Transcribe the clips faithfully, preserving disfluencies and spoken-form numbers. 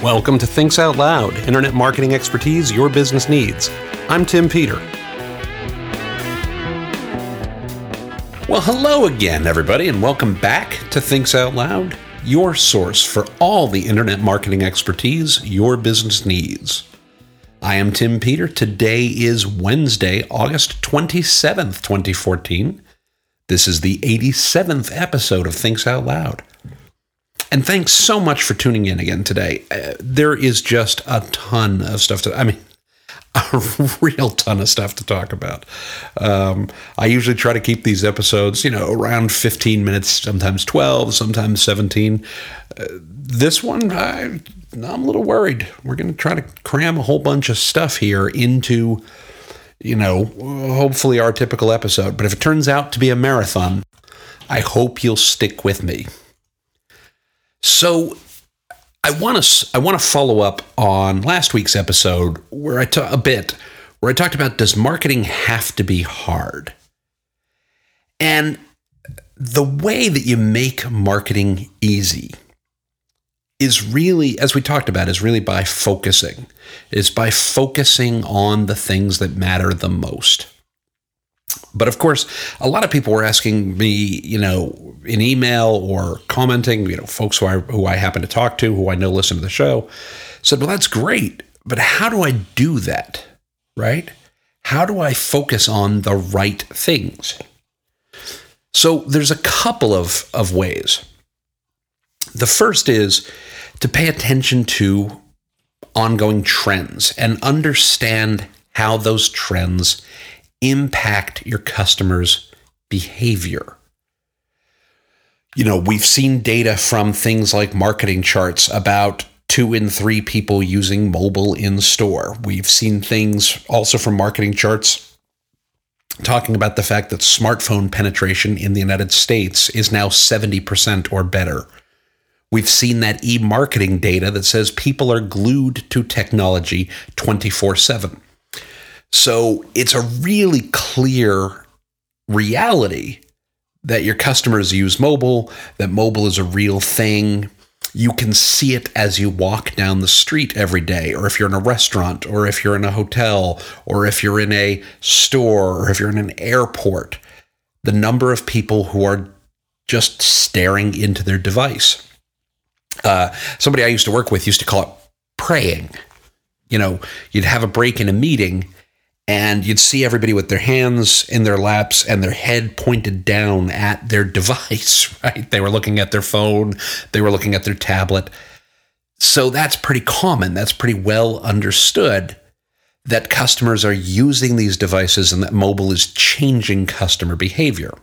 Welcome to Thinks Out Loud, internet marketing expertise your business needs. I'm Tim Peter. Well, hello again, everybody, and welcome back to Thinks Out Loud, your source for all the internet marketing expertise your business needs. I am Tim Peter. Today is Wednesday, August twenty-seventh, twenty fourteen. This is the eighty-seventh episode of Thinks Out Loud. And thanks so much for tuning in again today. Uh, there is just a ton of stuff to, I mean, a real ton of stuff to talk about. Um, I usually try to keep these episodes, you know, around fifteen minutes, sometimes twelve, sometimes seventeen. Uh, this one, I, I'm a little worried. We're going to try to cram a whole bunch of stuff here into, you know, hopefully our typical episode. But if it turns out to be a marathon, I hope you'll stick with me. So I want to I want to follow up on last week's episode where I ta- a bit where I talked about, does marketing have to be hard? And the way that you make marketing easy is really, as we talked about, is really by focusing. Is by focusing on the things that matter the most. But of course, a lot of people were asking me, you know, in email or commenting, you know, folks who I, who I happen to talk to, who I know listen to the show, said, well, that's great, but how do I do that, right? How do I focus on the right things? So there's a couple of, of ways. The first is to pay attention to ongoing trends and understand how those trends impact your customers' behavior. You know, we've seen data from things like marketing charts about two in three people using mobile in store. We've seen things also from marketing charts talking about the fact that smartphone penetration in the United States is now seventy percent or better. We've seen that e-marketing data that says people are glued to technology twenty-four seven. So it's a really clear reality that your customers use mobile, that mobile is a real thing. You can see it as you walk down the street every day, or if you're in a restaurant, or if you're in a hotel, or if you're in a store, or if you're in an airport. The number of people who are just staring into their device. Uh, somebody I used to work with used to call it praying. You know, you'd have a break in a meeting, and you'd see everybody with their hands in their laps and their head pointed down at their device, right? They were looking at their phone. They were looking at their tablet. So that's pretty common. That's pretty well understood that customers are using these devices and that mobile is changing customer behavior.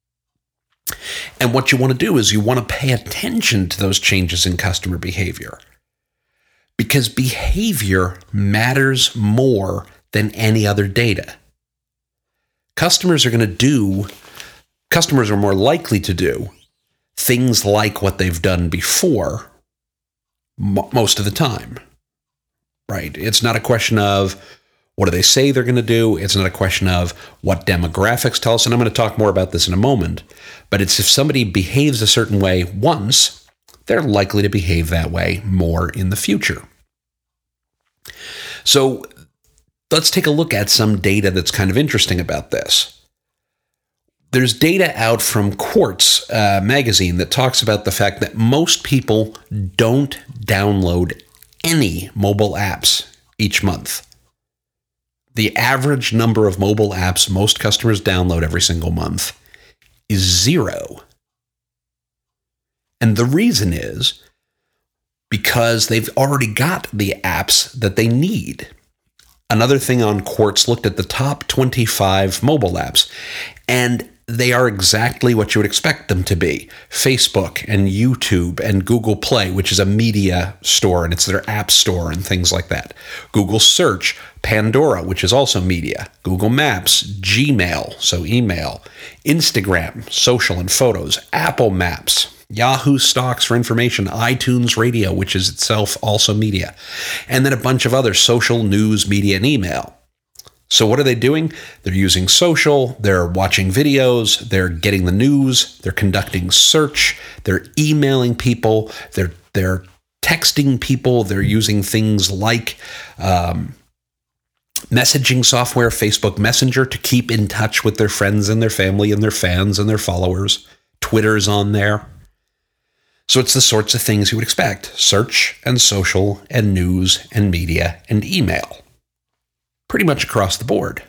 And what you want to do is you want to pay attention to those changes in customer behavior, because behavior matters more than any other data. Customers are going to do, customers are more likely to do things like what they've done before m- most of the time, right? It's not a question of what do they say they're going to do. It's not a question of what demographics tell us. And I'm going to talk more about this in a moment. But it's if somebody behaves a certain way once, they're likely to behave that way more in the future. So let's take a look at some data that's kind of interesting about this. There's data out from Quartz uh, magazine that talks about the fact that most people don't download any mobile apps each month. The average number of mobile apps most customers download every single month is zero. And the reason is because they've already got the apps that they need. Another thing on Quartz looked at the top twenty-five mobile apps, and they are exactly what you would expect them to be. Facebook and YouTube and Google Play, which is a media store, and it's their app store and things like that. Google Search, Pandora, which is also media. Google Maps, Gmail, so email. Instagram, social and photos. Apple Maps. Yahoo Stocks for information, iTunes Radio, which is itself also media, and then a bunch of other social, news, media, and email. So what are they doing? They're using social, they're watching videos, they're getting the news, they're conducting search, they're emailing people, they're they're texting people. They're using things like um, messaging software, Facebook Messenger, to keep in touch with their friends and their family and their fans and their followers. Twitter's on there. So it's the sorts of things you would expect. Search and social and news and media and email. Pretty much across the board.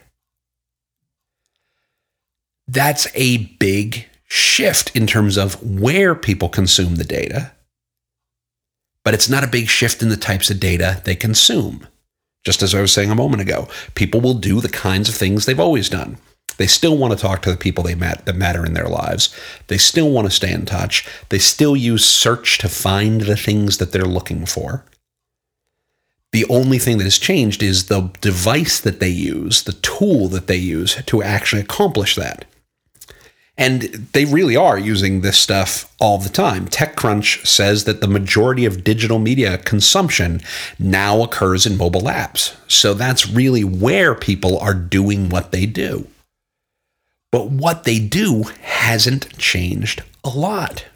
That's a big shift in terms of where people consume the data, but it's not a big shift in the types of data they consume. Just as I was saying a moment ago, people will do the kinds of things they've always done. They still want to talk to the people they met, that matter in their lives. They still want to stay in touch. They still use search to find the things that they're looking for. The only thing that has changed is the device that they use, the tool that they use to actually accomplish that. And they really are using this stuff all the time. TechCrunch says that the majority of digital media consumption now occurs in mobile apps. So that's really where people are doing what they do. But what they do hasn't changed a lot.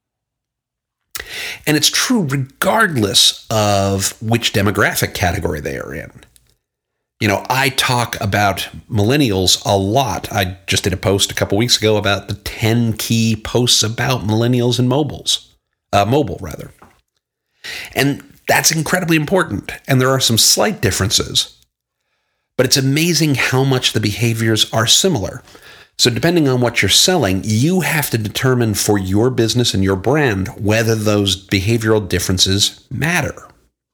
And it's true regardless of which demographic category they are in. You know, I talk about millennials a lot. I just did a post a couple weeks ago about the ten key posts about millennials and mobiles, uh, mobile rather. And that's incredibly important. And there are some slight differences, but it's amazing how much the behaviors are similar. So depending on what you're selling, you have to determine for your business and your brand whether those behavioral differences matter.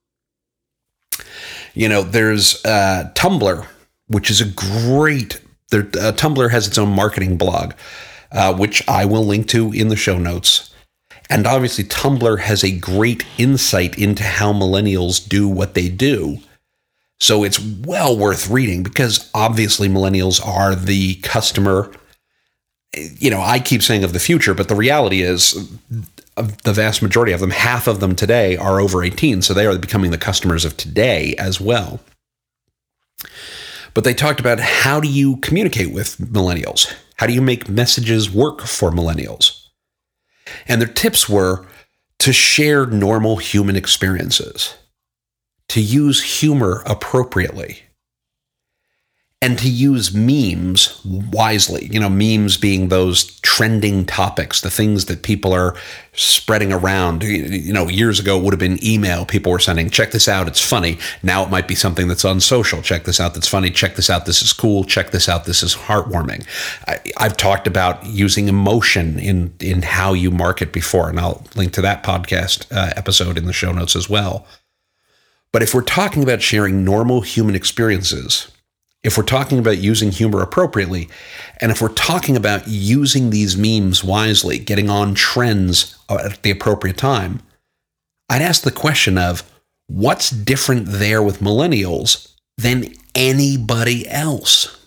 You know, there's uh, Tumblr, which is a great, there, uh, Tumblr has its own marketing blog, uh, which I will link to in the show notes. And obviously Tumblr has a great insight into how millennials do what they do. So it's well worth reading because obviously millennials are the customer, you know, I keep saying of the future, but the reality is the vast majority of them, half of them today are over eighteen. So they are becoming the customers of today as well. But they talked about how do you communicate with millennials? How do you make messages work for millennials? And their tips were to share normal human experiences, to use humor appropriately, and to use memes wisely. You know, memes being those trending topics, the things that people are spreading around. You know, years ago it would have been email. People were sending, check this out, it's funny. Now it might be something that's on social. Check this out, that's funny. Check this out, this is cool. Check this out, this is heartwarming. I, I've talked about using emotion in, in how you market before, and I'll link to that podcast uh, episode in the show notes as well. But if we're talking about sharing normal human experiences, if we're talking about using humor appropriately, and if we're talking about using these memes wisely, getting on trends at the appropriate time, I'd ask the question of what's different there with millennials than anybody else?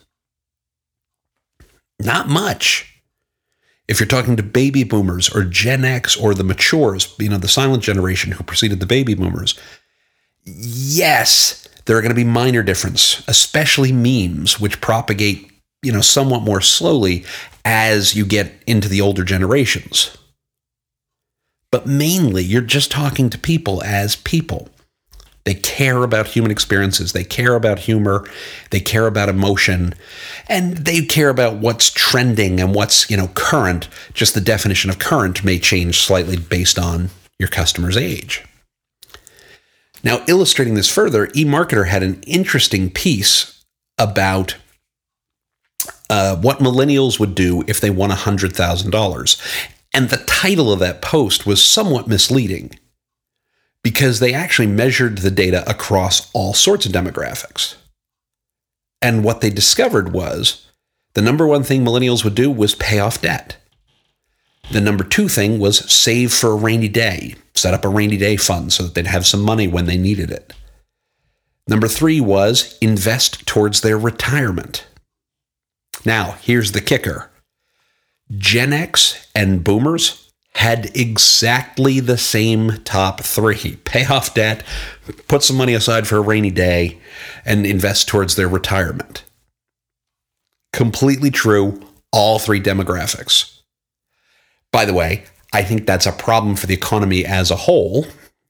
Not much. If you're talking to baby boomers or Gen X or the matures, you know, the silent generation who preceded the baby boomers, yes, there are going to be minor differences, especially memes, which propagate, you know, somewhat more slowly as you get into the older generations. But mainly, you're just talking to people as people. They care about human experiences. They care about humor. They care about emotion. And they care about what's trending and what's, you know, current. Just the definition of current may change slightly based on your customer's age. Now, illustrating this further, eMarketer had an interesting piece about uh, what millennials would do if they won one hundred thousand dollars. And the title of that post was somewhat misleading because they actually measured the data across all sorts of demographics. And what they discovered was the number one thing millennials would do was pay off debt. The number two thing was save for a rainy day, set up a rainy day fund so that they'd have some money when they needed it. Number three was invest towards their retirement. Now, here's the kicker. Gen X and boomers had exactly the same top three. Pay off debt, put some money aside for a rainy day, and invest towards their retirement. Completely true, all three demographics. By the way, I think that's a problem for the economy as a whole.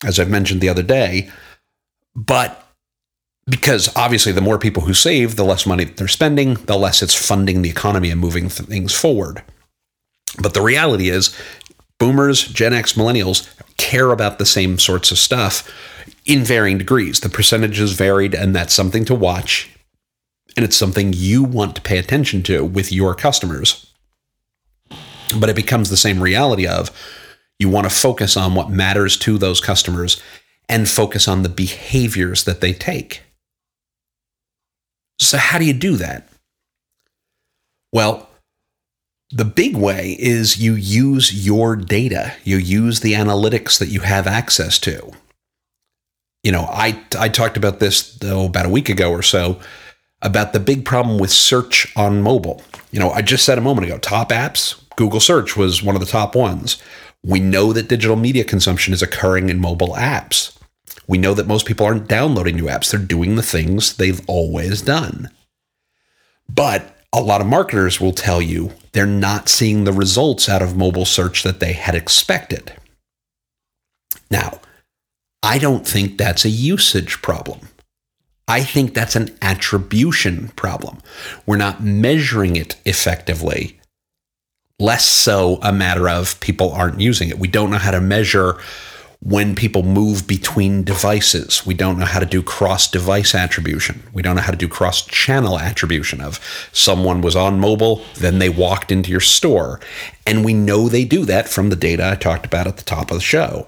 as I've mentioned the other day. But because obviously the more people who save, the less money they're spending, the less it's funding the economy and moving things forward. But the reality is, boomers, Gen X, millennials care about the same sorts of stuff in varying degrees. The percentages varied, and that's something to watch. And it's something you want to pay attention to with your customers. But it becomes the same reality of you want to focus on what matters to those customers and focus on the behaviors that they take. So how do you do that? Well, the big way is you use your data. You use the analytics that you have access to. You know, I I talked about this, though, about a week ago or so, about the big problem with search on mobile. You know, I just said a moment ago, top apps, Google search was one of the top ones. We know that digital media consumption is occurring in mobile apps. We know that most people aren't downloading new apps. They're doing the things they've always done. But a lot of marketers will tell you they're not seeing the results out of mobile search that they had expected. Now, I don't think that's a usage problem. I think that's an attribution problem. We're not measuring it effectively. Less so a matter of people aren't using it. We don't know how to measure when people move between devices. We don't know how to do cross-device attribution. We don't know how to do cross-channel attribution of someone was on mobile, then they walked into your store. And we know they do that from the data I talked about at the top of the show.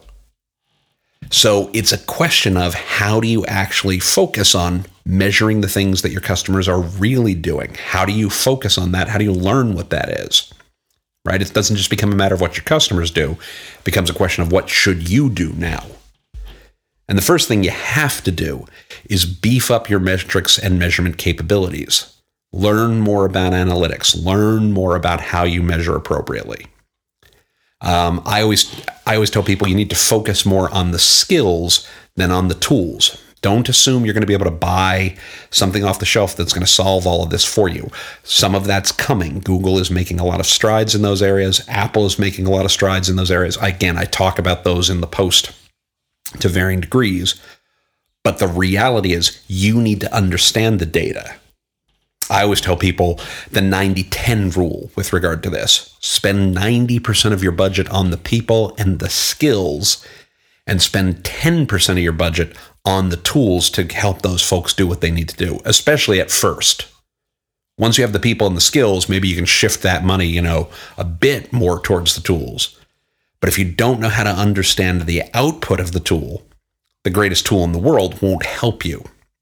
So it's a question of how do you actually focus on measuring the things that your customers are really doing? How do you focus on that? How do you learn what that is? Right? It doesn't just become a matter of what your customers do. It becomes a question of what should you do now? And the first thing you have to do is beef up your metrics and measurement capabilities. Learn more about analytics. Learn more about how you measure appropriately. Um, I always, I always tell people you need to focus more on the skills than on the tools. Don't assume you're going to be able to buy something off the shelf that's going to solve all of this for you. Some of that's coming. Google is making a lot of strides in those areas. Apple is making a lot of strides in those areas. Again, I talk about those in the post to varying degrees. But the reality is you need to understand the data. I always tell people the ninety ten rule with regard to this. Spend ninety percent of your budget on the people and the skills, and spend ten percent of your budget on the tools to help those folks do what they need to do, especially at first. Once you have the people and the skills, maybe you can shift that money, you know, a bit more towards the tools. But if you don't know how to understand the output of the tool, the greatest tool in the world won't help you.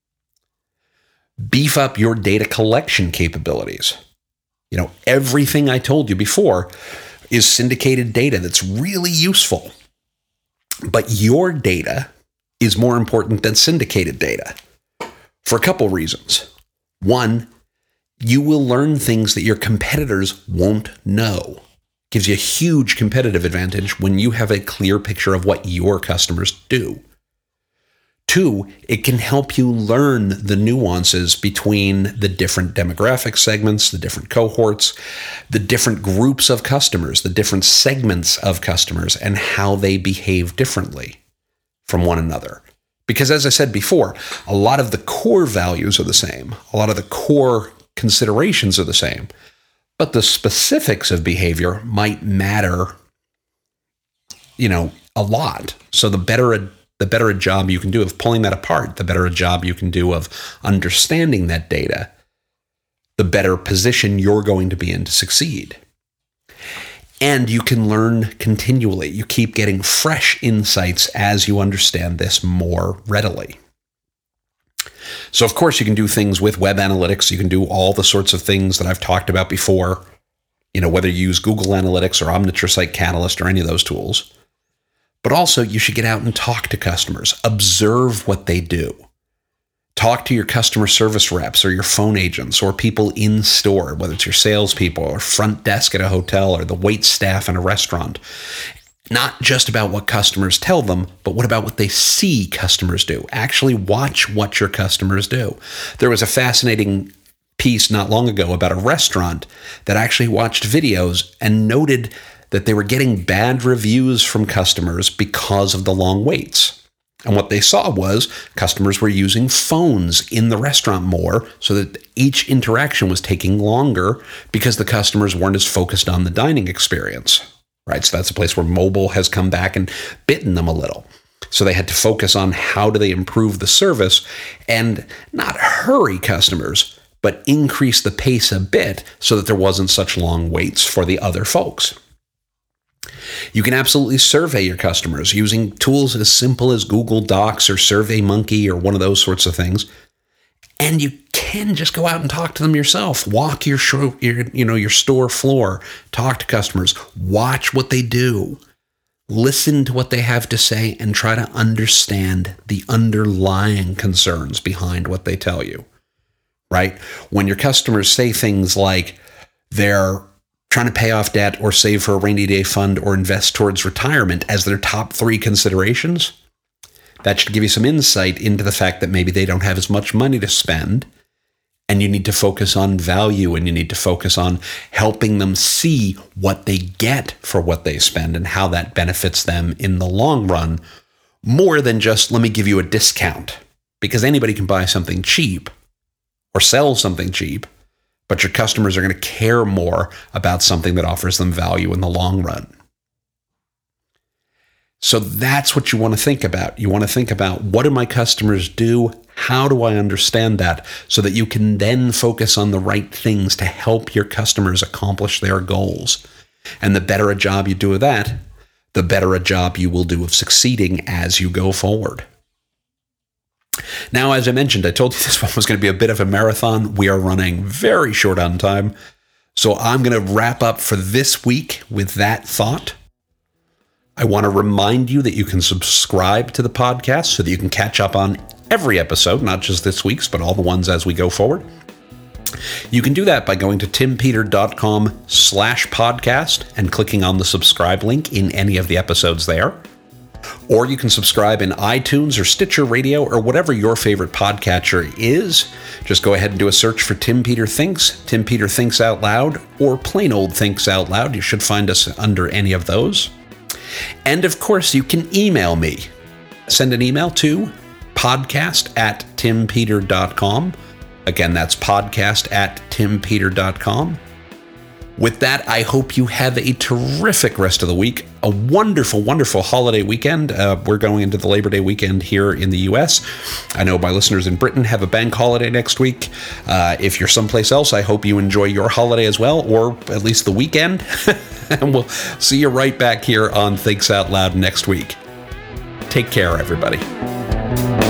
Beef up your data collection capabilities. You know, everything I told you before is syndicated data that's really useful. But your data is more important than syndicated data for a couple reasons. One, you will learn things that your competitors won't know. It gives you a huge competitive advantage when you have a clear picture of what your customers do. Two, it can help you learn the nuances between the different demographic segments, the different cohorts, the different groups of customers, the different segments of customers, and how they behave differently from one another. Because as I said before, a lot of the core values are the same. A lot of the core considerations are the same. But the specifics of behavior might matter, you know, a lot. So the better a the better a job you can do of pulling that apart, the better a job you can do of understanding that data, the better position you're going to be in to succeed. And you can learn continually. You keep getting fresh insights as you understand this more readily. So, of course, you can do things with web analytics. You can do all the sorts of things that I've talked about before, you know, whether you use Google Analytics or Omniture Site Catalyst or any of those tools. But also, you should get out and talk to customers. Observe what they do. Talk to your customer service reps or your phone agents or people in store, whether it's your salespeople or front desk at a hotel or the wait staff in a restaurant. Not just about what customers tell them, but what about what they see customers do? Actually watch what your customers do. There was a fascinating piece not long ago about a restaurant that actually watched videos and noted that they were getting bad reviews from customers because of the long waits. And what they saw was customers were using phones in the restaurant more, so that each interaction was taking longer because the customers weren't as focused on the dining experience, right? So that's a place where mobile has come back and bitten them a little. So they had to focus on how do they improve the service and not hurry customers, but increase the pace a bit so that there wasn't such long waits for the other folks. You can absolutely survey your customers using tools as simple as Google Docs or SurveyMonkey or one of those sorts of things. And you can just go out and talk to them yourself. Walk your, show, your, you know, your store floor, talk to customers, watch what they do, listen to what they have to say, and try to understand the underlying concerns behind what they tell you, right? When your customers say things like they're trying to pay off debt or save for a rainy day fund or invest towards retirement as their top three considerations, that should give you some insight into the fact that maybe they don't have as much money to spend, and you need to focus on value, and you need to focus on helping them see what they get for what they spend and how that benefits them in the long run, more than just, let me give you a discount, because anybody can buy something cheap or sell something cheap, but your customers are going to care more about something that offers them value in the long run. So that's what you want to think about. You want to think about, what do my customers do? How do I understand that? So that you can then focus on the right things to help your customers accomplish their goals. And the better a job you do of that, the better a job you will do of succeeding as you go forward. Now, as I mentioned, I told you this one was going to be a bit of a marathon. We are running very short on time. So I'm going to wrap up for this week with that thought. I want to remind you that you can subscribe to the podcast so that you can catch up on every episode, not just this week's, but all the ones as we go forward. You can do that by going to timpeter.com slash podcast and clicking on the subscribe link in any of the episodes there. Or you can subscribe in iTunes or Stitcher Radio or whatever your favorite podcatcher is. Just go ahead and do a search for Tim Peter Thinks, Tim Peter Thinks Out Loud, or plain old Thinks Out Loud. You should find us under any of those. And of course, you can email me. Send an email to podcast at timpeter dot com. Again, that's podcast at timpeter dot com. With that, I hope you have a terrific rest of the week, a wonderful, wonderful holiday weekend. Uh, we're going into the Labor Day weekend here in the U S. I know my listeners in Britain have a bank holiday next week. Uh, if you're someplace else, I hope you enjoy your holiday as well, or at least the weekend. And we'll see you right back here on Thinks Out Loud next week. Take care, everybody.